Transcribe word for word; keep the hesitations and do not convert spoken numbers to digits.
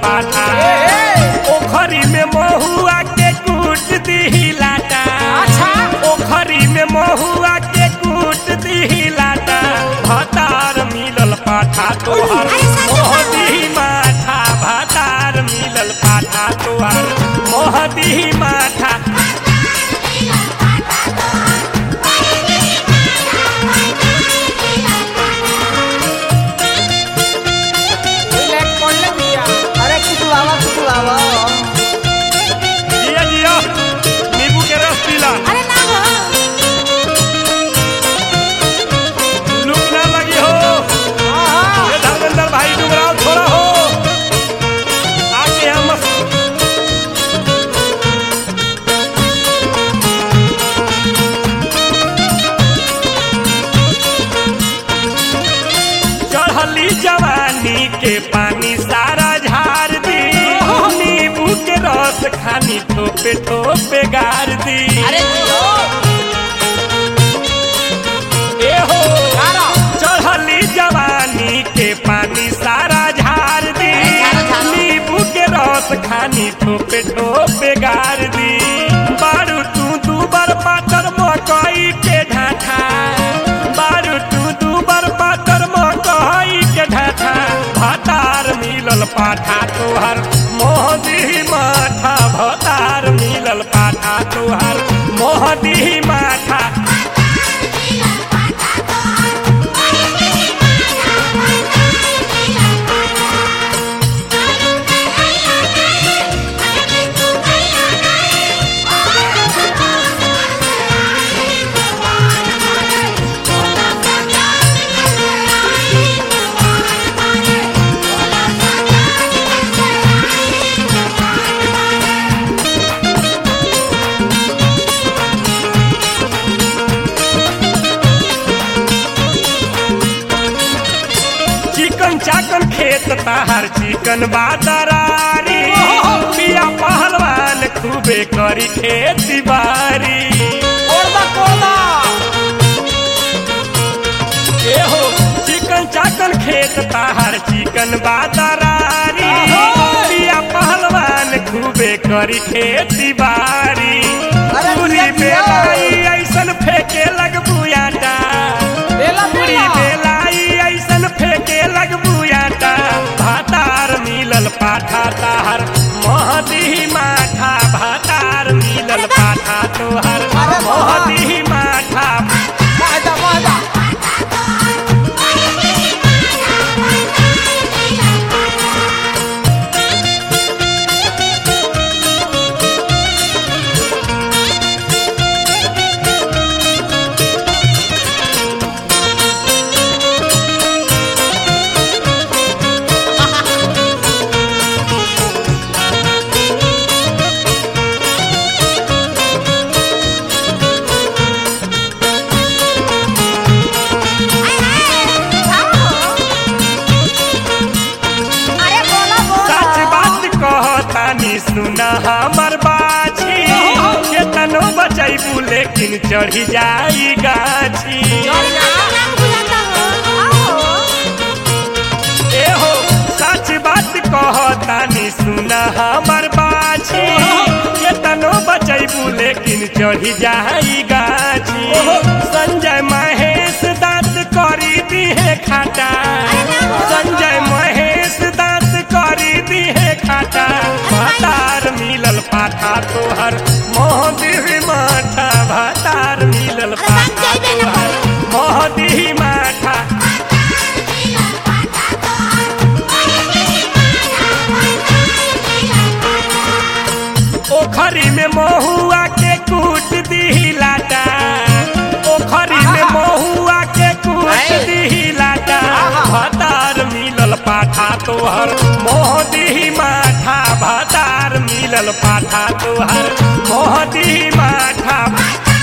पाठा ओखरी में महुआ के कूट दी लाटा ओखरी में महुआ के कूट दी लाटा भतार मिलल पाठा तोहर मोहदी माथा भतार मिलल पाठा तोहर मोहदी माथा अरे कुटुआवा कुटुआवा जिया जिया नींबू के रस पीला अरे ना हो लुक ना लगी हो ये धर्मेंद्र भाई डुमराव थोड़ा हो आके हम चढ़ली जवानी के पानी सारा झार दी नींबू के रस खानी ठोपे ठोपे गार दी अरे ए हो चढ़ली जवानी के पानी सारा झार दी नींबू के रस खानी ठोपे ठोपे गार दी बारू तू दूबर पातर मकई के ढाठा बारू तू दूबर पातर मकई के ढाठा भतार मिलल पाठा तोहर मोहदी माथा भतार मिलल पाठा तोहर मोहदी माथा चिकन चाकन खेत ताहर चिकन बादरारी पिया पहलवान खूबे करी खेती बारी कोड़दा कोड़दा ए हो चिकन चाकन खेत ताहर चिकन बादरारी पिया पहलवान खूबे करी खेती बारी अरे पूरी दिया, दिया। बेलाई ऐसन फेंके लगबुयाटा बेला पूरी बेला बेलाई ऐसन फेंके लगबुयाटा भातार मिलल पाठा ताहर मोहदी माथा भातार मिलल पाठा तोहर अरे वाह। मोहदी माथा महदा महदा अरे बोला बोला सच बात कहतानी सुना हमर बाछी केतनो बचैबू लेकिन चढ़ी जाई गाछी ए हो सच बात कहतानी सुना हमर बाछी केतनो बचैबू लेकिन चढ़ी जाई गाछी संजय महेश दांत करी दिहे खाटा संजय महेश दांत करी दिहे खाटा भतार मिलल पाठा तोहर मोहदी माथा भतार मिलल पाठा तोहर मोहदी माथा ओखरी में महुआ के कूट दी लाटा ओखरी में महुआ के कूट दी लाटा भतार मिलल पाठा तोहर मोहदी माथा भतार मिलल पाठा तोहर मोहदी माथा